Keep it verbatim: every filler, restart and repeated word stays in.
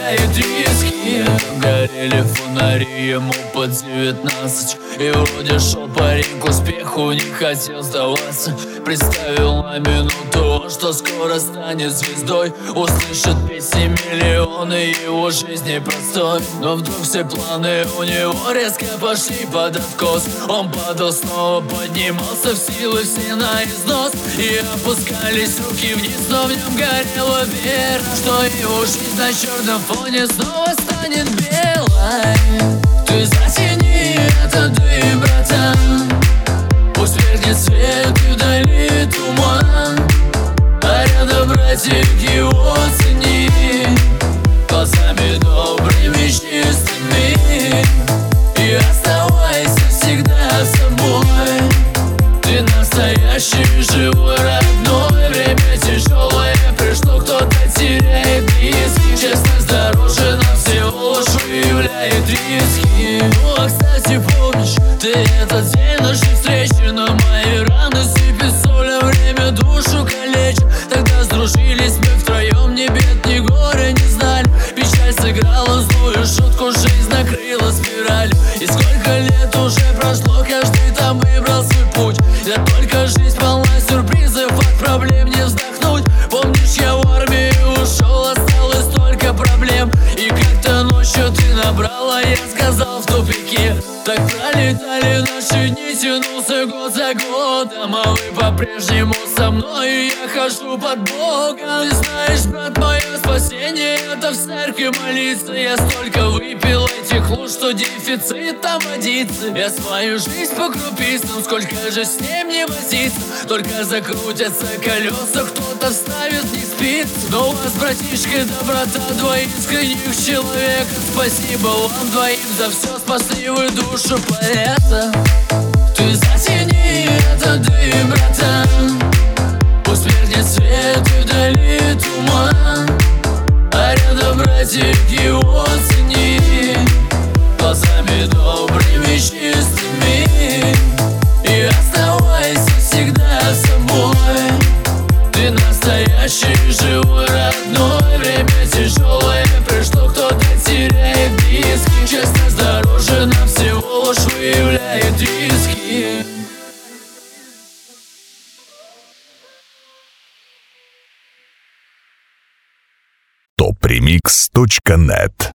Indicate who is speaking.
Speaker 1: выявляет риски. Горели фонари ему под девятнадцать, и вроде шел парень к успеху, не хотел сдаваться. Представил на минуту, что скоро станет звездой, услышит песни миллионы, его жизнь непростой. Но вдруг все планы у него резко пошли под откос. Он падал, снова поднимался, в силы все на износ, и опускались руки вниз, но в нем горела вера, что его жизнь на черном фоне снова станет белой. Ты затяни это дым, братан, пусть меркнет свет и вдали туман, а рядом братик его цени глазами добрыми, чистыми, и оставайся всегда собой. Ты настоящий, живой, родной. Время тяжелое пришло, кто-то теряет близких. Честность дороже нам всего ложь выявляет риски. Ну а кстати, помнишь ты этот день нашей встречи? На мои раны сыпет соль, а время душу калечит. Тогда сдружились мы втроем, ни бед, ни горя не знали. Печаль сыграла злую шутку, жизнь накрыла спираль. И сколько лет уже прошло, каждый там выбрал свой путь. Да только жизнь полна сюрпризов, от проблем не вздохнуть. Помнишь, я в армию ушел, осталось только проблем. И как-то ночью ты набрала, я сказал в тупике. Так пролетали наши дни, тянулся год за годом, а вы по-прежнему со мной, и я хожу под Богом. Ты знаешь, брат, мое спасение — это в церкви молиться. Я столько выпил этих луж, что дефицит там водится. Я свою жизнь по крупицам, сколько же с ним не возиться. Только закрутятся колеса, кто-то вставит, не спит. Но у вас, братишка, доброта, два искренних человека. Спасибо вам двоим за все, спасли вы душу поэта. Ты затяни это дым, братан, пусть меркнет свет и вдали туман, а рядом братик его цени глазами добрыми, чистыми, и оставайся всегда собой. Ты настоящий, живой, родной. Время тяжелое пришло, кто-то теряет близких. Честность дороже нам всего, ложь выявляет риски.
Speaker 2: топ ремикс точка нет